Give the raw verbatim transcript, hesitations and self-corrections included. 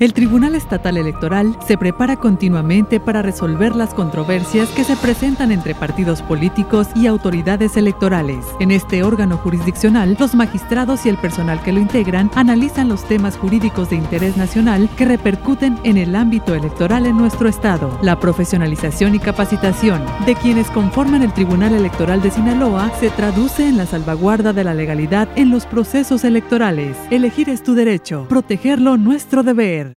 El Tribunal Estatal Electoral se prepara continuamente para resolver las controversias que se presentan entre partidos políticos y autoridades electorales. En este órgano jurisdiccional, los magistrados y el personal que lo integran analizan los temas jurídicos de interés nacional que repercuten en el ámbito electoral en nuestro estado. La profesionalización y capacitación de quienes conforman el Tribunal Electoral de Sinaloa se traduce en la salvaguarda de la legalidad en los procesos electorales. Elegir es tu derecho, protegerlo nuestro deber.